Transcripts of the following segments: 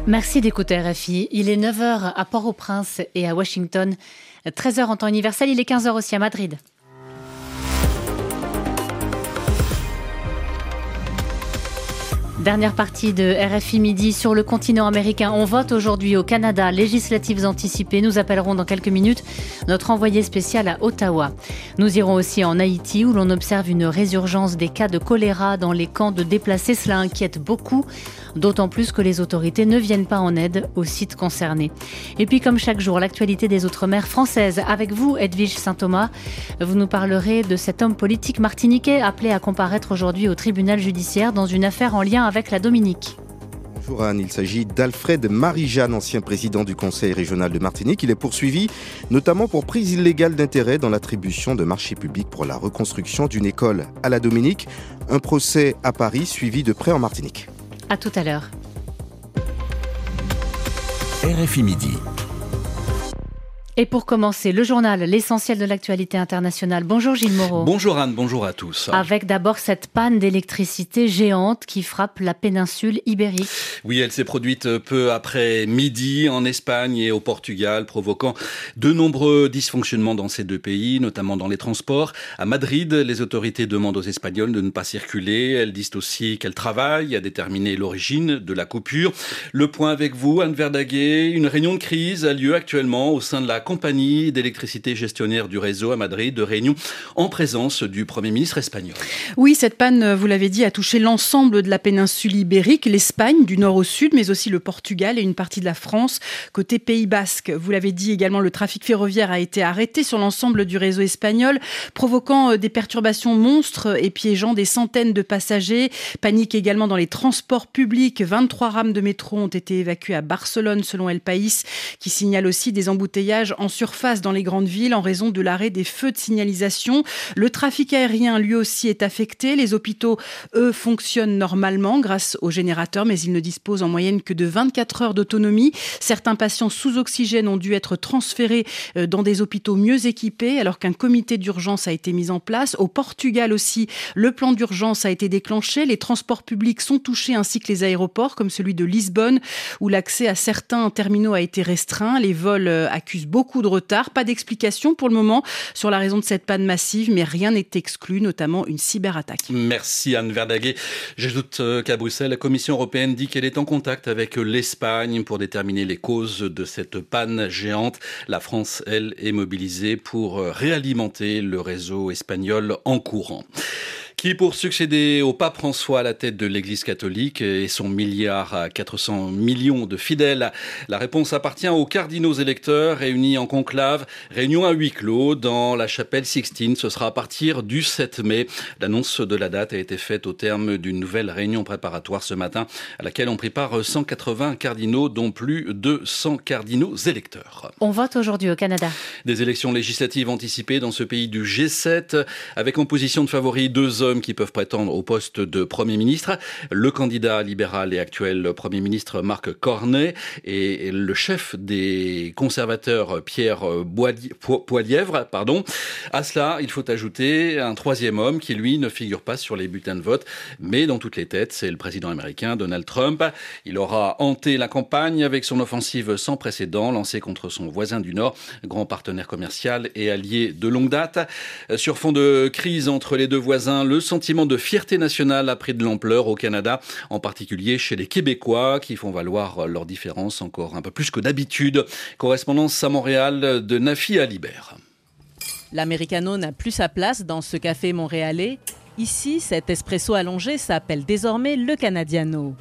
Merci d'écouter RFI. Il est 9h à Port-au-Prince et à Washington, 13h en temps universel, il est 15h aussi à Madrid. Dernière partie de RFI Midi sur le continent américain. On vote aujourd'hui au Canada, législatives anticipées. Nous appellerons dans quelques minutes notre envoyé spécial à Ottawa. Nous irons aussi en Haïti où l'on observe une résurgence des cas de choléra dans les camps de déplacés. Cela inquiète beaucoup, d'autant plus que les autorités ne viennent pas en aide aux sites concernés. Et puis comme chaque jour, l'actualité des Outre-mer françaises. Avec vous, Edwige Saint-Thomas, vous nous parlerez de cet homme politique martiniquais appelé à comparaître aujourd'hui au tribunal judiciaire dans une affaire en lien avec la Dominique. Bonjour Anne, il s'agit d'Alfred Marie-Jeanne, ancien président du Conseil régional de Martinique. Il est poursuivi notamment pour prise illégale d'intérêt dans l'attribution de marchés publics pour la reconstruction d'une école à la Dominique. Un procès à Paris suivi de près en Martinique. À tout à l'heure. RFI Midi. Et pour commencer, le journal, l'essentiel de l'actualité internationale. Bonjour Gilles Moreau. Bonjour Anne, bonjour à tous. Avec d'abord cette panne d'électricité géante qui frappe la péninsule ibérique. Oui, elle s'est produite peu après midi en Espagne et au Portugal, provoquant de nombreux dysfonctionnements dans ces deux pays, notamment dans les transports. À Madrid, les autorités demandent aux Espagnols de ne pas circuler. Elles disent aussi qu'elles travaillent à déterminer l'origine de la coupure. Le point avec vous, Anne Verdaguer. Une réunion de crise a lieu actuellement au sein de la compagnie d'électricité gestionnaire du réseau à Madrid, de réunion en présence du Premier ministre espagnol. Oui, cette panne, vous l'avez dit, a touché l'ensemble de la péninsule ibérique, l'Espagne du nord au sud, mais aussi le Portugal et une partie de la France, côté Pays Basque. Vous l'avez dit également, le trafic ferroviaire a été arrêté sur l'ensemble du réseau espagnol, provoquant des perturbations monstres et piégeant des centaines de passagers. Panique également dans les transports publics. 23 rames de métro ont été évacuées à Barcelone, selon El País, qui signale aussi des embouteillages en surface dans les grandes villes en raison de l'arrêt des feux de signalisation. Le trafic aérien, lui aussi, est affecté. Les hôpitaux, eux, fonctionnent normalement grâce aux générateurs, mais ils ne disposent en moyenne que de 24 heures d'autonomie. Certains patients sous oxygène ont dû être transférés dans des hôpitaux mieux équipés, alors qu'un comité d'urgence a été mis en place. Au Portugal aussi, le plan d'urgence a été déclenché. Les transports publics sont touchés, ainsi que les aéroports, comme celui de Lisbonne, où l'accès à certains terminaux a été restreint. Les vols accusent beaucoup de retard. Pas d'explication pour le moment sur la raison de cette panne massive, mais rien n'est exclu, notamment une cyberattaque. Merci Anne Verdaguer. J'ajoute qu'à Bruxelles, la Commission européenne dit qu'elle est en contact avec l'Espagne pour déterminer les causes de cette panne géante. La France, elle, est mobilisée pour réalimenter le réseau espagnol en courant. Qui, pour succéder au pape François à la tête de l'Église catholique et son milliard à 400 millions de fidèles? La réponse appartient aux cardinaux électeurs réunis en conclave. Réunion à huis clos dans la chapelle Sixtine. Ce sera à partir du 7 mai. L'annonce de la date a été faite au terme d'une nouvelle réunion préparatoire ce matin à laquelle on prépare 180 cardinaux, dont plus de 100 cardinaux électeurs. On vote aujourd'hui au Canada. Des élections législatives anticipées dans ce pays du G7 avec en position de favori deux hommes qui peuvent prétendre au poste de Premier ministre. Le candidat libéral et actuel Premier ministre Marc Cornet et le chef des conservateurs Pierre Poilievre. À cela, il faut ajouter un troisième homme qui, lui, ne figure pas sur les bulletins de vote, mais dans toutes les têtes, c'est le président américain Donald Trump. Il aura hanté la campagne avec son offensive sans précédent lancée contre son voisin du Nord, grand partenaire commercial et allié de longue date. Sur fond de crise entre les deux voisins, le sentiment de fierté nationale a pris de l'ampleur au Canada, en particulier chez les Québécois qui font valoir leurs différences encore un peu plus que d'habitude. Correspondance à Montréal de Nafi Alibert. L'americano n'a plus sa place dans ce café montréalais. Ici, cet espresso allongé s'appelle désormais le Canadiano.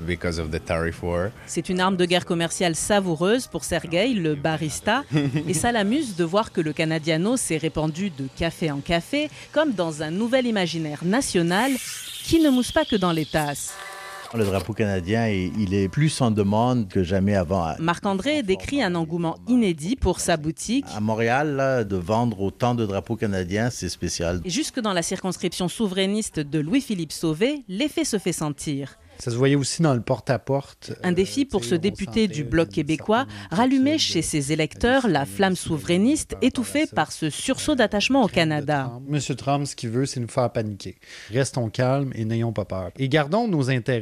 C'est une arme de guerre commerciale savoureuse pour Sergueï, le barista. Et ça l'amuse de voir que le Canadiano s'est répandu de café en café, comme dans un nouvel imaginaire national qui ne mousse pas que dans les tasses. Le drapeau canadien, il est plus en demande que jamais avant. Marc-André décrit un engouement inédit pour sa boutique. À Montréal, là, de vendre autant de drapeaux canadiens, c'est spécial. Et jusque dans la circonscription souverainiste de Louis-Philippe Sauvé, l'effet se fait sentir. Ça se voyait aussi dans le porte-à-porte. Un défi pour ce député du Bloc québécois, rallumer chez ses électeurs la flamme souverainiste étouffée par ce sursaut d'attachement au Canada. Monsieur Trump, ce qu'il veut, c'est nous faire paniquer. Restons calmes et n'ayons pas peur. Et gardons nos intérêts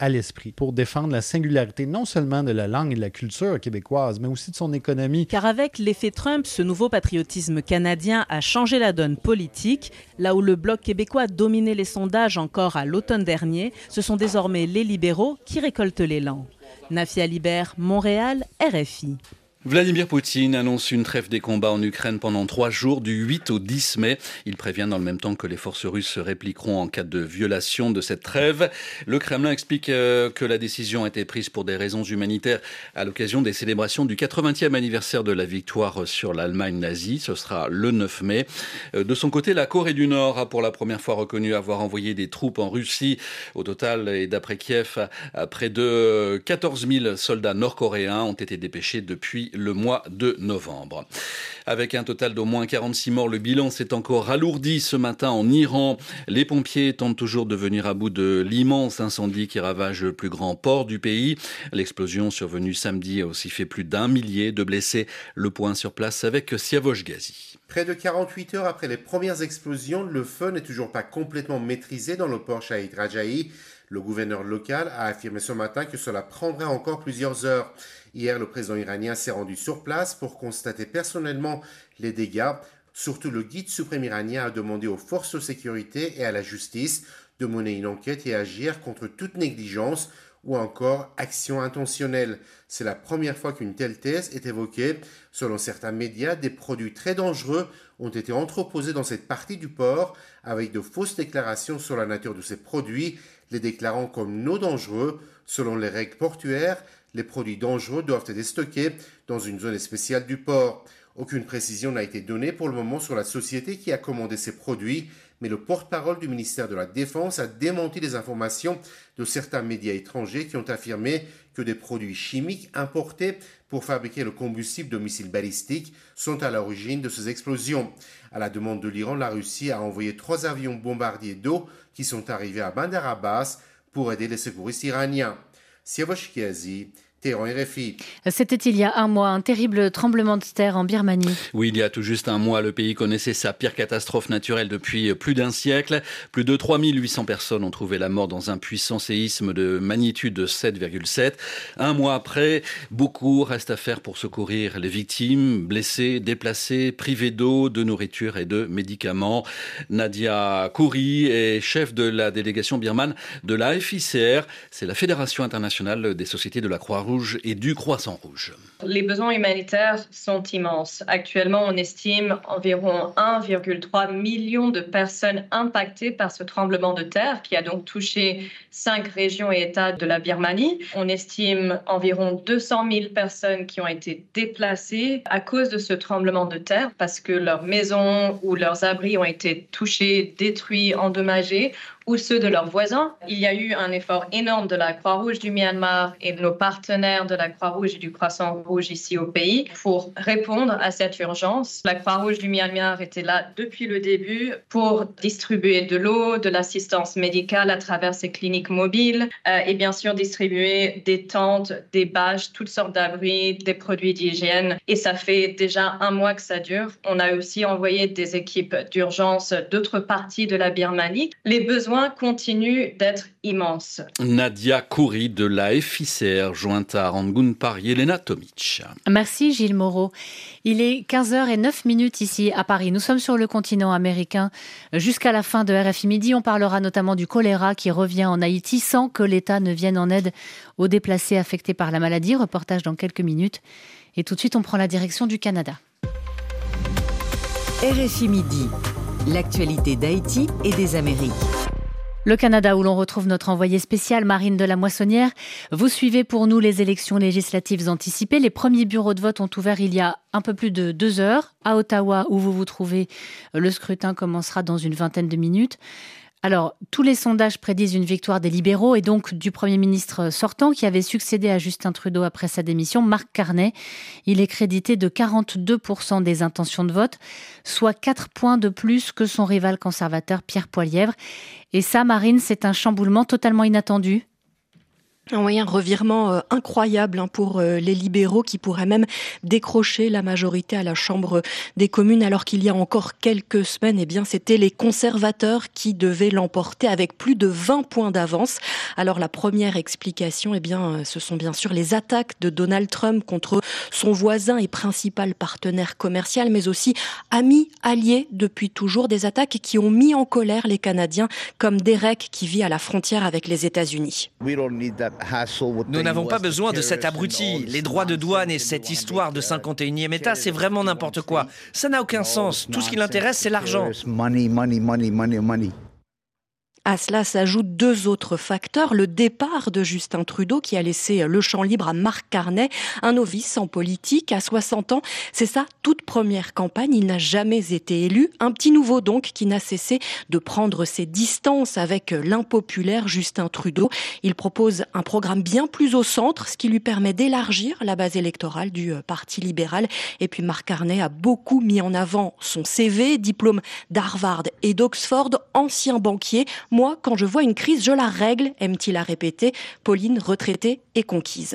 à l'esprit pour défendre la singularité non seulement de la langue et de la culture québécoise, mais aussi de son économie. Car avec l'effet Trump, ce nouveau patriotisme canadien a changé la donne politique. Là où le Bloc québécois dominait les sondages encore à l'automne dernier, ce sont désormais les libéraux qui récoltent l'élan. Nafia Libert, Montréal, RFI. Vladimir Poutine annonce une trêve des combats en Ukraine pendant 3 jours, du 8 au 10 mai. Il prévient dans le même temps que les forces russes se répliqueront en cas de violation de cette trêve. Le Kremlin explique que la décision a été prise pour des raisons humanitaires à l'occasion des célébrations du 80e anniversaire de la victoire sur l'Allemagne nazie. Ce sera le 9 mai. De son côté, la Corée du Nord a pour la première fois reconnu avoir envoyé des troupes en Russie. Au total, et d'après Kiev, près de 14 000 soldats nord-coréens ont été dépêchés depuis le mois de novembre. Avec un total d'au moins 46 morts, le bilan s'est encore alourdi ce matin en Iran. Les pompiers tentent toujours de venir à bout de l'immense incendie qui ravage le plus grand port du pays. L'explosion survenue samedi a aussi fait plus d'1 millier de blessés. Le point sur place avec Siavosh Ghazi. Près de 48 heures après les premières explosions, le feu n'est toujours pas complètement maîtrisé dans le port Shahid Raja'i. Le gouverneur local a affirmé ce matin que cela prendrait encore plusieurs heures. Hier, le président iranien s'est rendu sur place pour constater personnellement les dégâts. Surtout, le guide suprême iranien a demandé aux forces de sécurité et à la justice de mener une enquête et agir contre toute négligence ou encore action intentionnelle. C'est la première fois qu'une telle thèse est évoquée. Selon certains médias, des produits très dangereux ont été entreposés dans cette partie du port avec de fausses déclarations sur la nature de ces produits, les déclarant comme non dangereux. Selon les règles portuaires, les produits dangereux doivent être stockés dans une zone spéciale du port. Aucune précision n'a été donnée pour le moment sur la société qui a commandé ces produits, mais le porte-parole du ministère de la Défense a démenti les informations de certains médias étrangers qui ont affirmé que des produits chimiques importés pour fabriquer le combustible de missiles balistiques sont à l'origine de ces explosions. À la demande de l'Iran, la Russie a envoyé 3 avions bombardiers d'eau qui sont arrivés à Bandar Abbas pour aider les secouristes iraniens. Siavosh Ghazi, Téhéran, RFI. C'était il y a un mois, un terrible tremblement de terre en Birmanie. Oui, il y a tout juste un mois, le pays connaissait sa pire catastrophe naturelle depuis plus d'1 siècle. Plus de 3800 personnes ont trouvé la mort dans un puissant séisme de magnitude 7,7. Un mois après, beaucoup reste à faire pour secourir les victimes, blessés, déplacés, privés d'eau, de nourriture et de médicaments. Nadia Kouri est chef de la délégation birmane de la FICR. C'est la Fédération internationale des sociétés de la Croix-Rouge et du Croissant-Rouge. Les besoins humanitaires sont immenses. Actuellement, on estime environ 1,3 million de personnes impactées par ce tremblement de terre qui a donc touché 5 régions et États de la Birmanie. On estime environ 200 000 personnes qui ont été déplacées à cause de ce tremblement de terre parce que leurs maisons ou leurs abris ont été touchés, détruits, endommagés, ou ceux de leurs voisins. Il y a eu un effort énorme de la Croix-Rouge du Myanmar et de nos partenaires de la Croix-Rouge et du Croissant-Rouge ici au pays pour répondre à cette urgence. La Croix-Rouge du Myanmar était là depuis le début pour distribuer de l'eau, de l'assistance médicale à travers ses cliniques mobiles et bien sûr distribuer des tentes, des bâches, toutes sortes d'abris, des produits d'hygiène. Et ça fait déjà un mois que ça dure. On a aussi envoyé des équipes d'urgence d'autres parties de la Birmanie. Les besoins continue d'être immense. Nadia Kouri de la FICR, jointe à Rangoon par Yelena Tomic. Merci Gilles Moreau. Il est 15h09 ici à Paris. Nous sommes sur le continent américain. Jusqu'à la fin de RFI Midi, on parlera notamment du choléra qui revient en Haïti sans que l'État ne vienne en aide aux déplacés affectés par la maladie. Reportage dans quelques minutes. Et tout de suite, on prend la direction du Canada. RFI Midi, l'actualité d'Haïti et des Amériques. Le Canada où l'on retrouve notre envoyée spéciale Marine de la Moissonnière. Vous suivez pour nous les élections législatives anticipées. Les premiers bureaux de vote ont ouvert il y a un peu plus de 2 heures. À Ottawa, où vous vous trouvez, le scrutin commencera dans une vingtaine de minutes. Alors, tous les sondages prédisent une victoire des libéraux et donc du Premier ministre sortant qui avait succédé à Justin Trudeau après sa démission, Mark Carney. Il est crédité de 42% des intentions de vote, soit 4 points de plus que son rival conservateur Pierre Poilievre. Et ça, Marine, c'est un chamboulement totalement inattendu. Oui, un revirement incroyable pour les libéraux qui pourraient même décrocher la majorité à la Chambre des communes alors qu'il y a encore quelques semaines, c'était les conservateurs qui devaient l'emporter avec plus de 20 points d'avance. Alors la première explication, ce sont bien sûr les attaques de Donald Trump contre son voisin et principal partenaire commercial, mais aussi ami, allié depuis toujours, des attaques qui ont mis en colère les Canadiens comme Derek qui vit à la frontière avec les États-Unis. Nous n'avons pas besoin de cet abruti. Les droits de douane et cette histoire de 51e État, c'est vraiment n'importe quoi. Ça n'a aucun sens. Tout ce qui l'intéresse, c'est l'argent. À cela s'ajoutent deux autres facteurs. Le départ de Justin Trudeau qui a laissé le champ libre à Mark Carney, un novice en politique à 60 ans. C'est sa toute première campagne. Il n'a jamais été élu. Un petit nouveau donc qui n'a cessé de prendre ses distances avec l'impopulaire Justin Trudeau. Il propose un programme bien plus au centre, ce qui lui permet d'élargir la base électorale du Parti libéral. Et puis Mark Carney a beaucoup mis en avant son CV, diplôme d'Harvard et d'Oxford, ancien banquier. Moi, quand je vois une crise, je la règle, aime-t-il à répéter. Pauline, retraitée et conquise.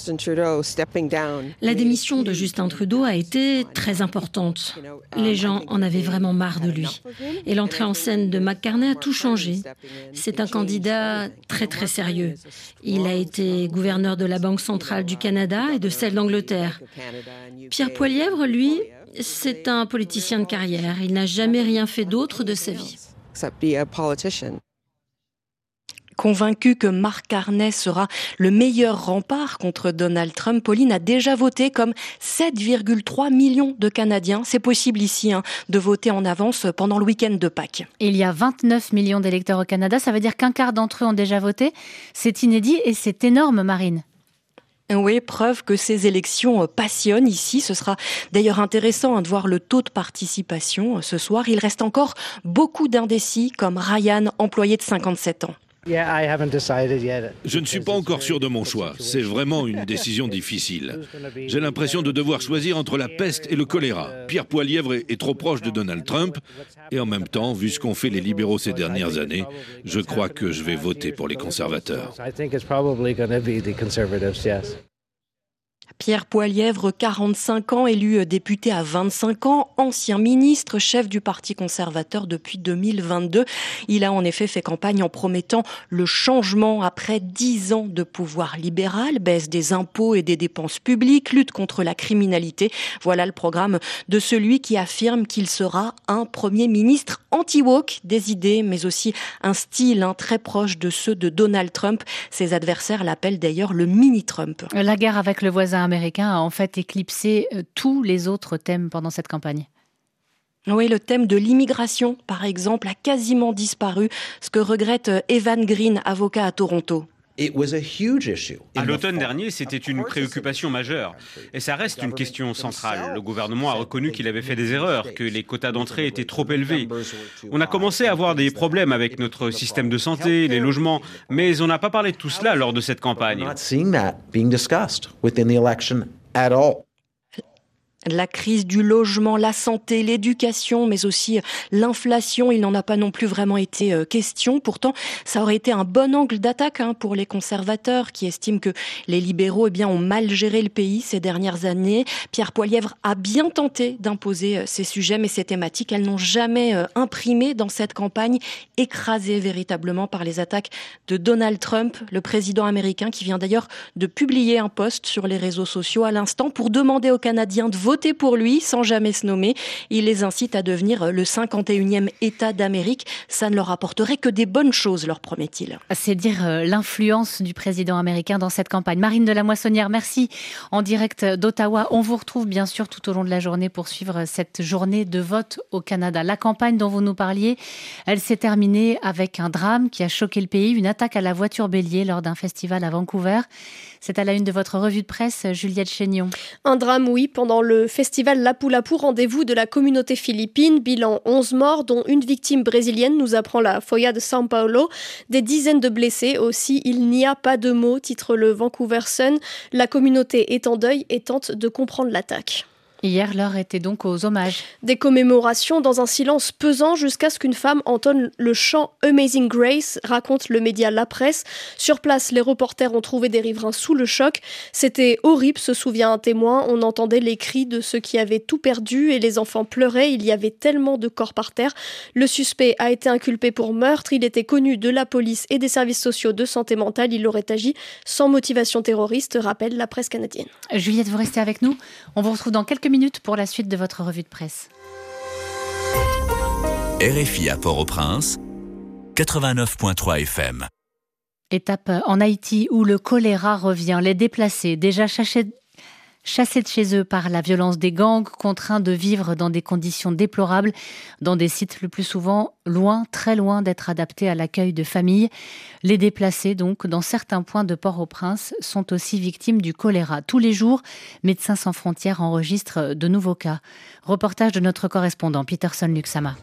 La démission de Justin Trudeau a été très importante. Les gens en avaient vraiment marre de lui. Et l'entrée en scène de Mark Carney a tout changé. C'est un candidat très très sérieux. Il a été gouverneur de la Banque centrale du Canada et de celle d'Angleterre. Pierre Poilievre, lui, c'est un politicien de carrière. Il n'a jamais rien fait d'autre de sa vie. Convaincu que Mark Carney sera le meilleur rempart contre Donald Trump, Pauline a déjà voté comme 7,3 millions de Canadiens. C'est possible ici de voter en avance pendant le week-end de Pâques. Il y a 29 millions d'électeurs au Canada, ça veut dire qu'un quart d'entre eux ont déjà voté. C'est inédit et c'est énorme, Marine. Oui, preuve que ces élections passionnent ici. Ce sera d'ailleurs intéressant de voir le taux de participation ce soir. Il reste encore beaucoup d'indécis, comme Ryan, employé de 57 ans. Je ne suis pas encore sûr de mon choix. C'est vraiment une décision difficile. J'ai l'impression de devoir choisir entre la peste et le choléra. Pierre Poilievre est trop proche de Donald Trump. Et en même temps, vu ce qu'ont fait les libéraux ces dernières années, je crois que je vais voter pour les conservateurs. Pierre Poilievre, 45 ans, élu député à 25 ans, ancien ministre, chef du Parti conservateur depuis 2022. Il a en effet fait campagne en promettant le changement après 10 ans de pouvoir libéral, baisse des impôts et des dépenses publiques, lutte contre la criminalité. Voilà le programme de celui qui affirme qu'il sera un Premier ministre anti-woke, des idées, mais aussi un style très proche de ceux de Donald Trump. Ses adversaires l'appellent d'ailleurs le mini-Trump. La guerre avec le voisin américain a en fait éclipsé tous les autres thèmes pendant cette campagne. Oui, le thème de l'immigration, par exemple, a quasiment disparu, ce que regrette Evan Green, avocat à Toronto. À l'automne dernier, c'était une préoccupation majeure. Et ça reste une question centrale. Le gouvernement a reconnu qu'il avait fait des erreurs, que les quotas d'entrée étaient trop élevés. On a commencé à avoir des problèmes avec notre système de santé, les logements, mais on n'a pas parlé de tout cela lors de cette campagne. La crise du logement, la santé, l'éducation, mais aussi l'inflation, il n'en a pas non plus vraiment été question. Pourtant, ça aurait été un bon angle d'attaque pour les conservateurs qui estiment que les libéraux ont mal géré le pays ces dernières années. Pierre Poilievre a bien tenté d'imposer ces sujets, mais ces thématiques, elles n'ont jamais imprimé dans cette campagne, écrasée véritablement par les attaques de Donald Trump, le président américain, qui vient d'ailleurs de publier un post sur les réseaux sociaux à l'instant pour demander aux Canadiens de voter pour lui sans jamais se nommer. Il les incite à devenir le 51e État d'Amérique. Ça ne leur apporterait que des bonnes choses, leur promet-il. C'est dire l'influence du président américain dans cette campagne. Marine de la Moissonnière, merci. En direct d'Ottawa, on vous retrouve bien sûr tout au long de la journée pour suivre cette journée de vote au Canada. La campagne dont vous nous parliez, elle s'est terminée avec un drame qui a choqué le pays, une attaque à la voiture bélier lors d'un festival à Vancouver. C'est à la une de votre revue de presse, Juliette Chénion. Un drame, oui, pendant le festival Lapu-Lapu, rendez-vous de la communauté philippine. Bilan 11 morts, dont une victime brésilienne, nous apprend la Folha de São Paulo. Des dizaines de blessés aussi. Il n'y a pas de mots, titre le Vancouver Sun. La communauté est en deuil et tente de comprendre l'attaque. Hier, l'heure était donc aux hommages. Des commémorations dans un silence pesant jusqu'à ce qu'une femme entonne le chant Amazing Grace, raconte le média La Presse. Sur place, les reporters ont trouvé des riverains sous le choc. C'était horrible, se souvient un témoin. On entendait les cris de ceux qui avaient tout perdu et les enfants pleuraient. Il y avait tellement de corps par terre. Le suspect a été inculpé pour meurtre. Il était connu de la police et des services sociaux de santé mentale. Il aurait agi sans motivation terroriste, rappelle la presse canadienne. Juliette, vous restez avec nous. On vous retrouve dans quelques minutes pour la suite de votre revue de presse. RFI à Port-au-Prince, 89.3 FM. Étape en Haïti où le choléra revient. Les déplacés, déjà chassés de chez eux par la violence des gangs, contraints de vivre dans des conditions déplorables, dans des sites le plus souvent loin, très loin d'être adaptés à l'accueil de familles. Les déplacés, donc, dans certains points de Port-au-Prince, sont aussi victimes du choléra. Tous les jours, Médecins sans frontières enregistre de nouveaux cas. Reportage de notre correspondant Peterson Luxama.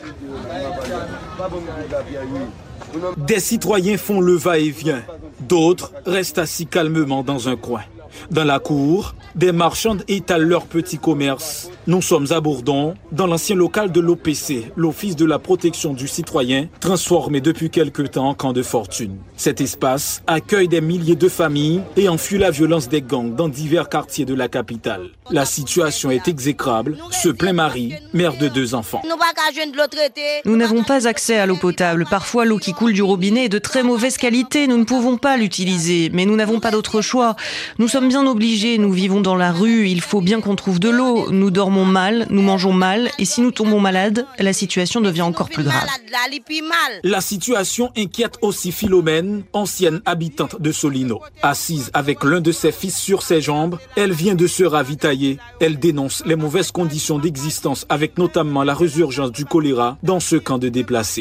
Des citoyens font le va-et-vient, d'autres restent assis calmement dans un coin. Dans la cour, des marchandes étalent leur petit commerce. Nous sommes à Bourdon, dans l'ancien local de l'OPC, l'Office de la protection du citoyen, transformé depuis quelque temps en camp de fortune. Cet espace accueille des milliers de familles et enfuit la violence des gangs dans divers quartiers de la capitale. La situation est exécrable, se plaint Marie, mère de 2 enfants. Nous n'avons pas accès à l'eau potable. Parfois, l'eau qui coule du robinet est de très mauvaise qualité. Nous ne pouvons pas l'utiliser, mais nous n'avons pas d'autre choix. Nous sommes bien obligés, nous vivons dans la rue, il faut bien qu'on trouve de l'eau. Nous dormons mal, nous mangeons mal, et si nous tombons malades, la situation devient encore plus grave. La situation inquiète aussi Philomène, ancienne habitante de Solino. Assise avec l'un de ses fils sur ses jambes, elle vient de se ravitailler. Elle dénonce les mauvaises conditions d'existence, avec notamment la résurgence du choléra dans ce camp de déplacés.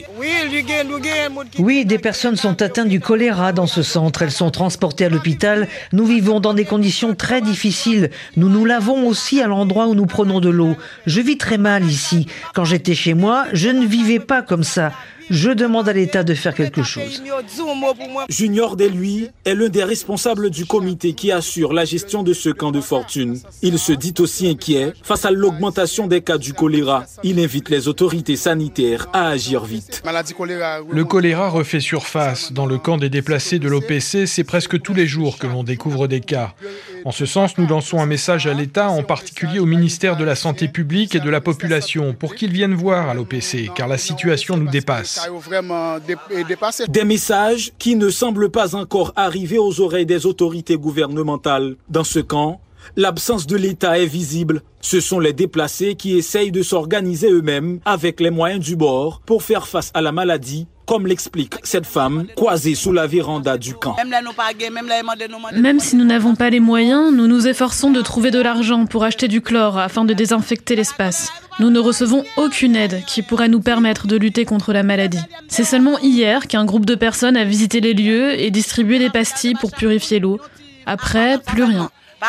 Oui, des personnes sont atteintes du choléra dans ce centre. Elles sont transportées à l'hôpital. Nous vivons dans des conditions très difficiles. Nous nous lavons aussi à l'endroit où nous prenons de l'eau. Je vis très mal ici. Quand j'étais chez moi, je ne vivais pas comme ça. Je demande à l'État de faire quelque chose. Junior Deluy est l'un des responsables du comité qui assure la gestion de ce camp de fortune. Il se dit aussi inquiet face à l'augmentation des cas du choléra. Il invite les autorités sanitaires à agir vite. Le choléra refait surface. Dans le camp des déplacés de l'OPC, c'est presque tous les jours que l'on découvre des cas. En ce sens, nous lançons un message à l'État, en particulier au ministère de la Santé publique et de la Population, pour qu'ils viennent voir à l'OPC, car la situation nous dépasse. Des messages qui ne semblent pas encore arriver aux oreilles des autorités gouvernementales. Dans ce camp, l'absence de l'État est visible. Ce sont les déplacés qui essayent de s'organiser eux-mêmes avec les moyens du bord pour faire face à la maladie, comme l'explique cette femme croisée sous la véranda du camp. Même si nous n'avons pas les moyens, nous nous efforçons de trouver de l'argent pour acheter du chlore afin de désinfecter l'espace. Nous ne recevons aucune aide qui pourrait nous permettre de lutter contre la maladie. C'est seulement hier qu'un groupe de personnes a visité les lieux et distribué des pastilles pour purifier l'eau. Après, plus rien.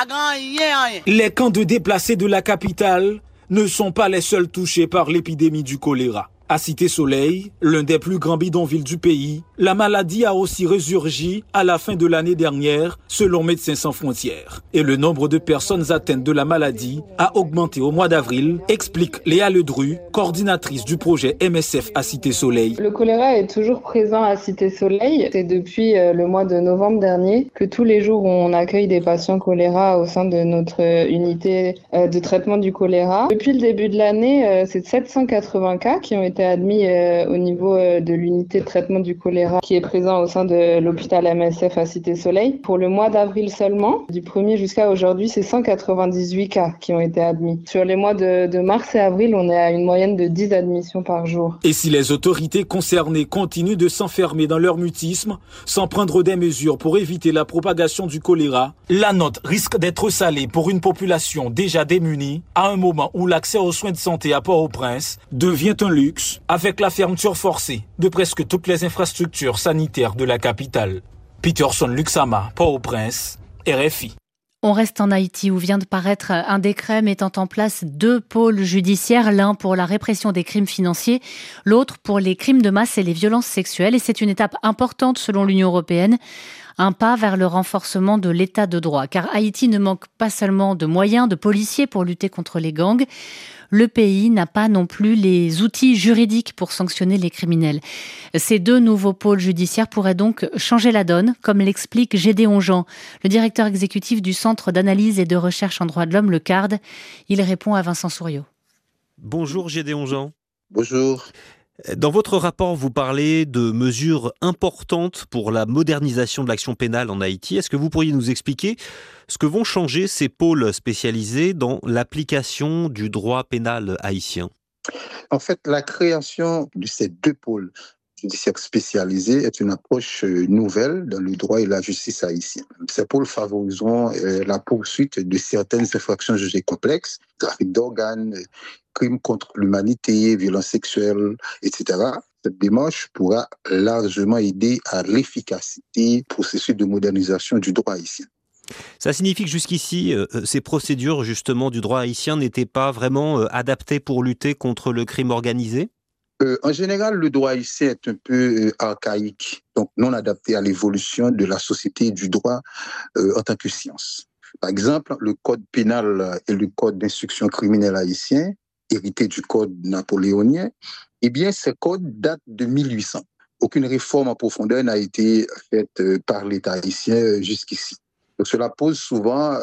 Les camps de déplacés de la capitale ne sont pas les seuls touchés par l'épidémie du choléra. À Cité-Soleil, l'un des plus grands bidonvilles du pays, la maladie a aussi résurgi à la fin de l'année dernière, selon Médecins sans frontières. Et le nombre de personnes atteintes de la maladie a augmenté au mois d'avril, explique Léa Ledru, coordinatrice du projet MSF à Cité-Soleil. Le choléra est toujours présent à Cité-Soleil. C'est depuis le mois de novembre dernier que tous les jours on accueille des patients choléra au sein de notre unité de traitement du choléra. Depuis le début de l'année, c'est 780 cas qui ont été admis au niveau de l'unité de traitement du choléra qui est présent au sein de l'hôpital MSF à Cité-Soleil. Pour le mois d'avril seulement, du 1er jusqu'à aujourd'hui, c'est 198 cas qui ont été admis. Sur les mois de mars et avril, on est à une moyenne de 10 admissions par jour. Et si les autorités concernées continuent de s'enfermer dans leur mutisme, sans prendre des mesures pour éviter la propagation du choléra, la note risque d'être salée pour une population déjà démunie à un moment où l'accès aux soins de santé à Port-au-Prince devient un luxe, avec la fermeture forcée de presque toutes les infrastructures sanitaires de la capitale. Peterson Luxama, Port-au-Prince, RFI. On reste en Haïti où vient de paraître un décret mettant en place 2 pôles judiciaires, l'un pour la répression des crimes financiers, l'autre pour les crimes de masse et les violences sexuelles. Et c'est une étape importante selon l'Union européenne. Un pas vers le renforcement de l'état de droit, car Haïti ne manque pas seulement de moyens, de policiers pour lutter contre les gangs. Le pays n'a pas non plus les outils juridiques pour sanctionner les criminels. Ces 2 nouveaux pôles judiciaires pourraient donc changer la donne, comme l'explique Gédéon Jean, le directeur exécutif du Centre d'analyse et de recherche en droits de l'homme, le CARD. Il répond à Vincent Souriau. Bonjour Gédéon Jean. Bonjour. Dans votre rapport, vous parlez de mesures importantes pour la modernisation de l'action pénale en Haïti. Est-ce que vous pourriez nous expliquer ce que vont changer ces pôles spécialisés dans l'application du droit pénal haïtien ? En fait, la création de ces 2 pôles judiciaires spécialisés est une approche nouvelle dans le droit et la justice haïtien. Ces pôles favoriseront la poursuite de certaines infractions jugées complexes, trafic d'organes, crimes contre l'humanité, violences sexuelles, etc. Cette démarche pourra largement aider à l'efficacité du processus de modernisation du droit haïtien. Ça signifie que jusqu'ici, ces procédures justement du droit haïtien n'étaient pas vraiment adaptées pour lutter contre le crime organisé ? En général, le droit haïtien est un peu archaïque, donc non adapté à l'évolution de la société et du droit en tant que science. Par exemple, le code pénal et le code d'instruction criminelle haïtien, hérité du code napoléonien, eh bien, ces codes datent de 1800. Aucune réforme en profondeur n'a été faite par l'État haïtien jusqu'ici. Donc, cela pose souvent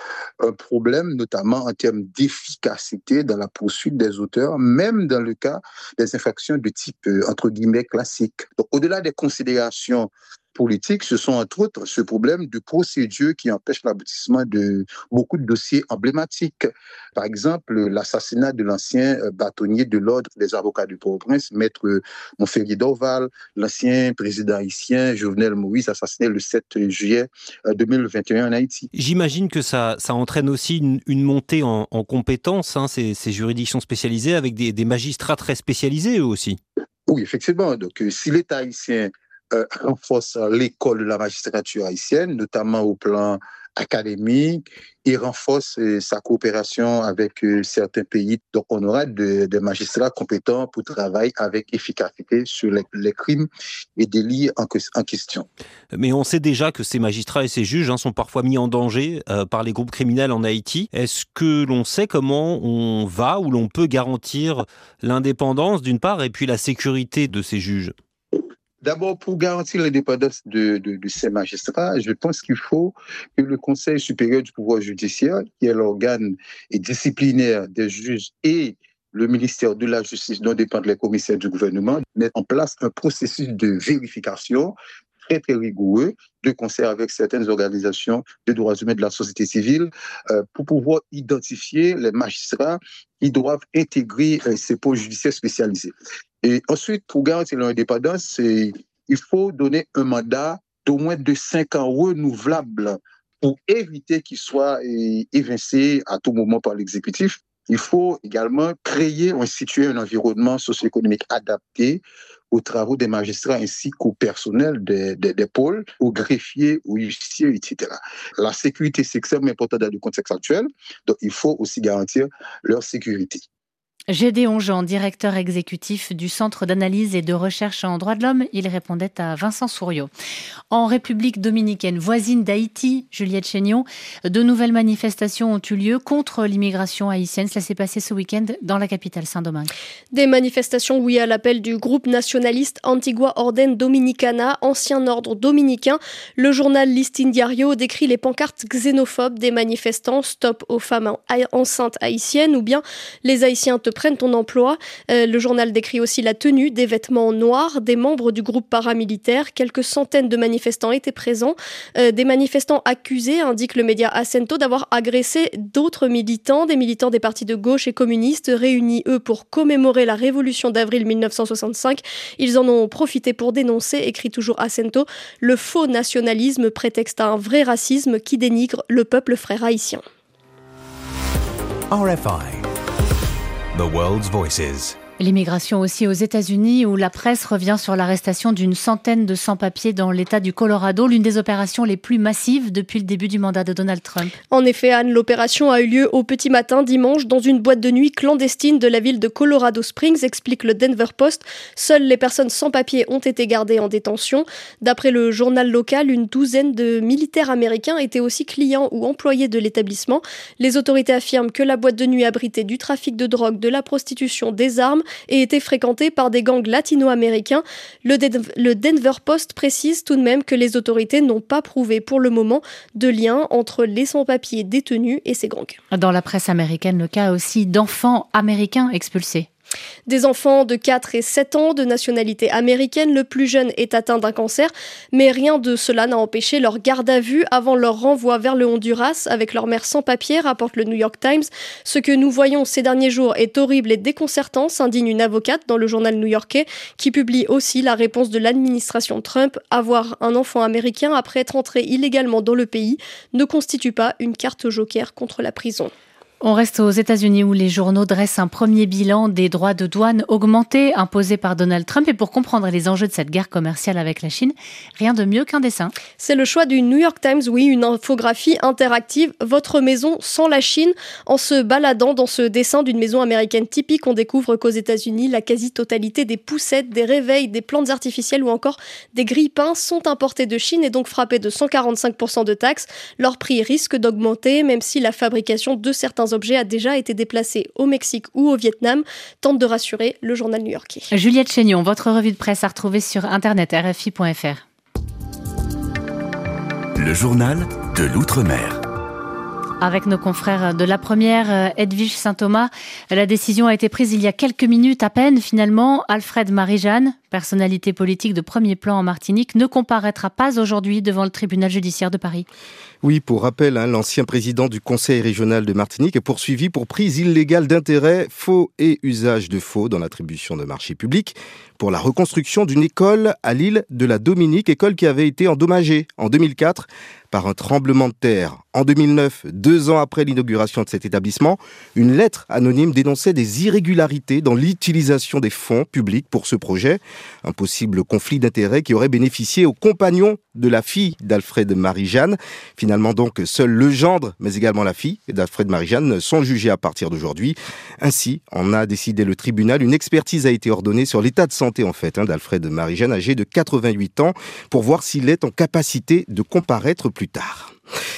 un problème, notamment en termes d'efficacité dans la poursuite des auteurs, même dans le cas des infractions de type, entre guillemets, classique. Donc, au-delà des considérations politiques, ce sont entre autres ce problème de procédure qui empêche l'aboutissement de beaucoup de dossiers emblématiques. Par exemple, l'assassinat de l'ancien bâtonnier de l'ordre des avocats du Port-au-Prince, maître Montferrier d'Orval, l'ancien président haïtien Jovenel Moïse, assassiné le 7 juillet 2021 en Haïti. J'imagine que ça entraîne aussi une montée en compétences, ces juridictions spécialisées, avec des magistrats très spécialisés eux aussi. Oui, effectivement. Donc, si l'État haïtien renforce l'école de la magistrature haïtienne, notamment au plan académique, et renforce sa coopération avec certains pays. Donc, on aura des magistrats compétents pour travailler avec efficacité sur les crimes et délits en question. Mais on sait déjà que ces magistrats et ces juges sont parfois mis en danger par les groupes criminels en Haïti. Est-ce que l'on sait comment on va ou l'on peut garantir l'indépendance d'une part et puis la sécurité de ces juges ? D'abord, pour garantir l'indépendance de ces magistrats, je pense qu'il faut que le Conseil supérieur du pouvoir judiciaire, qui est l'organe disciplinaire des juges, et le ministère de la Justice, dont dépendent les commissaires du gouvernement, mettent en place un processus de vérification très, très rigoureux, de concert avec certaines organisations de droits humains de la société civile, pour pouvoir identifier les magistrats qui doivent intégrer ces pôles judiciaires spécialisés. Et ensuite, pour garantir leur indépendance, il faut donner un mandat d'au moins de 5 ans renouvelable pour éviter qu'il soit évincé à tout moment par l'exécutif. Il faut également créer ou instituer un environnement socio-économique adapté aux travaux des magistrats ainsi qu'au personnel des pôles, aux greffiers, aux huissiers, etc. La sécurité, c'est extrêmement important dans le contexte actuel, donc il faut aussi garantir leur sécurité. Gédéon Jean, directeur exécutif du Centre d'analyse et de recherche en droits de l'homme, il répondait à Vincent Souriau. En République dominicaine, voisine d'Haïti, Juliette Chénion, de nouvelles manifestations ont eu lieu contre l'immigration haïtienne. Cela s'est passé ce week-end dans la capitale Saint-Domingue. Des manifestations, oui, à l'appel du groupe nationaliste Antigua Orden Dominicana, ancien ordre dominicain. Le journal Listín Diario décrit les pancartes xénophobes des manifestants, stop aux femmes enceintes haïtiennes, ou bien les Haïtiens te prennent ton emploi. Le journal décrit aussi la tenue, des vêtements noirs, des membres du groupe paramilitaire. Quelques centaines de manifestants étaient présents. Des manifestants accusés, indique le média Acento, d'avoir agressé d'autres militants, des militants des partis de gauche et communistes, réunis eux pour commémorer la révolution d'avril 1965. Ils en ont profité pour dénoncer, écrit toujours Acento, le faux nationalisme prétexte à un vrai racisme qui dénigre le peuple frère haïtien. RFI. The World's Voices. L'immigration aussi aux États-Unis, où la presse revient sur l'arrestation d'une centaine de sans-papiers dans l'État du Colorado, l'une des opérations les plus massives depuis le début du mandat de Donald Trump. En effet, Anne, l'opération a eu lieu au petit matin dimanche dans une boîte de nuit clandestine de la ville de Colorado Springs, explique le Denver Post. Seules les personnes sans papiers ont été gardées en détention. D'après le journal local, une douzaine de militaires américains étaient aussi clients ou employés de l'établissement. Les autorités affirment que la boîte de nuit abritait du trafic de drogue, de la prostitution, des armes et était fréquentée par des gangs latino-américains. Le Denver Post précise tout de même que les autorités n'ont pas prouvé pour le moment de lien entre les sans-papiers détenus et ces gangs. Dans la presse américaine, le cas aussi d'enfants américains expulsés. Des enfants de 4 et 7 ans de nationalité américaine, le plus jeune est atteint d'un cancer, mais rien de cela n'a empêché leur garde à vue avant leur renvoi vers le Honduras avec leur mère sans papier, rapporte le New York Times. Ce que nous voyons ces derniers jours est horrible et déconcertant, s'indigne une avocate dans le journal new-yorkais qui publie aussi la réponse de l'administration Trump. Avoir un enfant américain après être entré illégalement dans le pays ne constitue pas une carte joker contre la prison. On reste aux États-Unis où les journaux dressent un premier bilan des droits de douane augmentés imposés par Donald Trump. Et pour comprendre les enjeux de cette guerre commerciale avec la Chine, rien de mieux qu'un dessin. C'est le choix du New York Times, oui, une infographie interactive. Votre maison sans la Chine. En se baladant dans ce dessin d'une maison américaine typique, on découvre qu'aux États-Unis, la quasi-totalité des poussettes, des réveils, des plantes artificielles ou encore des grille-pains sont importés de Chine et donc frappés de 145% de taxes. Leur prix risque d'augmenter, même si la fabrication de certains objets a déjà été déplacé au Mexique ou au Vietnam, tente de rassurer le journal new-yorkais. Juliette Chénion, votre revue de presse à retrouver sur internet rfi.fr. Le journal de l'Outre-mer. Avec nos confrères de la première, Edwige Saint-Thomas, la décision a été prise il y a quelques minutes à peine. Finalement, Alfred Marie-Jeanne, personnalité politique de premier plan en Martinique, ne comparaîtra pas aujourd'hui devant le tribunal judiciaire de Paris. Oui, pour rappel, l'ancien président du Conseil régional de Martinique est poursuivi pour prise illégale d'intérêts, faux et usage de faux dans l'attribution de marchés publics pour la reconstruction d'une école à l'île de la Dominique, école qui avait été endommagée en 2004 par un tremblement de terre. En 2009, 2 ans après l'inauguration de cet établissement, une lettre anonyme dénonçait des irrégularités dans l'utilisation des fonds publics pour ce projet. Un possible conflit d'intérêts qui aurait bénéficié aux compagnons de la fille d'Alfred Marie-Jeanne. Finalement donc, seul le gendre, mais également la fille d'Alfred Marie-Jeanne sont jugés à partir d'aujourd'hui. Ainsi, en a décidé le tribunal. Une expertise a été ordonnée sur l'état de santé d'Alfred Marie-Jeanne, âgé de 88 ans, pour voir s'il est en capacité de comparaître plus tard.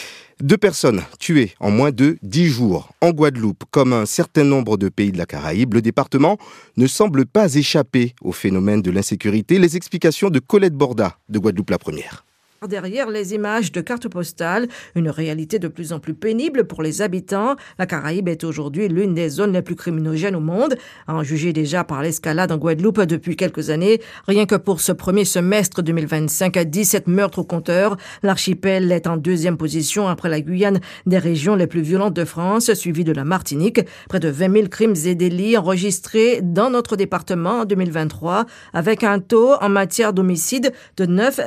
2 personnes tuées en moins de 10 jours. En Guadeloupe, comme un certain nombre de pays de la Caraïbe, le département ne semble pas échapper au phénomène de l'insécurité. Les explications de Colette Borda de Guadeloupe la Première. Derrière les images de cartes postales, une réalité de plus en plus pénible pour les habitants. La Caraïbe est aujourd'hui l'une des zones les plus criminogènes au monde, à en juger déjà par l'escalade en Guadeloupe depuis quelques années. Rien que pour ce premier semestre 2025, 17 meurtres au compteur. L'archipel est en 2e position après la Guyane des régions les plus violentes de France, suivie de la Martinique. Près de 20 000 crimes et délits enregistrés dans notre département en 2023, avec un taux en matière d'homicide de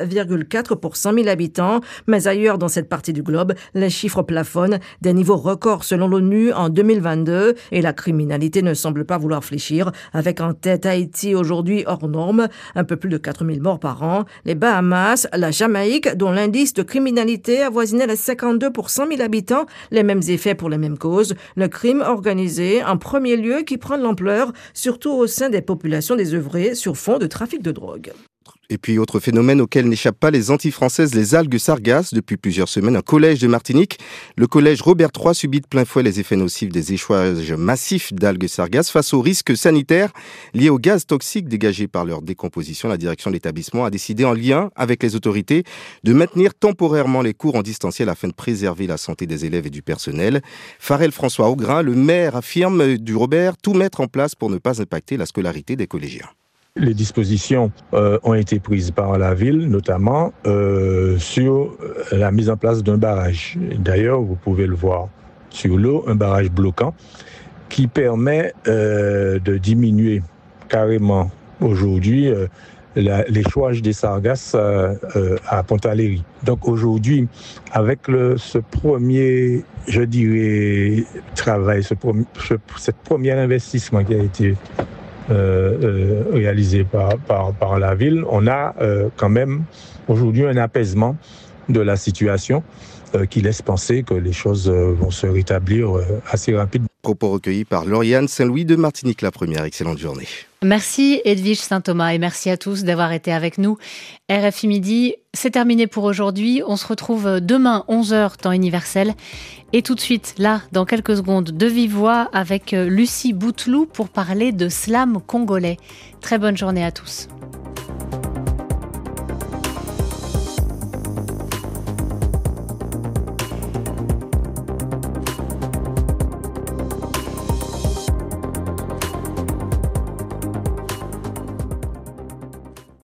9,4% pour 100 000 habitants, mais ailleurs dans cette partie du globe, les chiffres plafonnent, des niveaux records selon l'ONU en 2022 et la criminalité ne semble pas vouloir fléchir, avec en tête Haïti aujourd'hui hors norme, un peu plus de 4 000 morts par an, les Bahamas, la Jamaïque dont l'indice de criminalité avoisinait les 52 pour 100 000 habitants, les mêmes effets pour les mêmes causes, le crime organisé en premier lieu qui prend de l'ampleur, surtout au sein des populations désœuvrées sur fond de trafic de drogue. Et puis, autre phénomène auquel n'échappent pas les Antilles françaises, les algues sargasses. Depuis plusieurs semaines, un collège de Martinique, le collège Robert III, subit de plein fouet les effets nocifs des échouages massifs d'algues sargasses. Face aux risques sanitaires liés aux gaz toxiques dégagés par leur décomposition, la direction de l'établissement a décidé, en lien avec les autorités, de maintenir temporairement les cours en distanciel afin de préserver la santé des élèves et du personnel. Farel François Augrain, le maire, affirme du Robert tout mettre en place pour ne pas impacter la scolarité des collégiens. Les dispositions ont été prises par la ville, notamment sur la mise en place d'un barrage. D'ailleurs, vous pouvez le voir sur l'eau, un barrage bloquant qui permet de diminuer carrément aujourd'hui l'échouage des sargasses à Pontaléry. Donc aujourd'hui, avec ce premier, je dirais, travail, ce premier investissement qui a été réalisés par la ville, on a quand même aujourd'hui un apaisement de la situation qui laisse penser que les choses vont se rétablir assez rapidement. Propos recueillis par Lauriane Saint-Louis de Martinique la Première. Excellente journée. Merci Edwige Saint-Thomas et merci à tous d'avoir été avec nous. RFI Midi, c'est terminé pour aujourd'hui. On se retrouve demain 11h temps universel. Et tout de suite, là, dans quelques secondes, de vive voix avec Lucie Bouteloup pour parler de slam congolais. Très bonne journée à tous.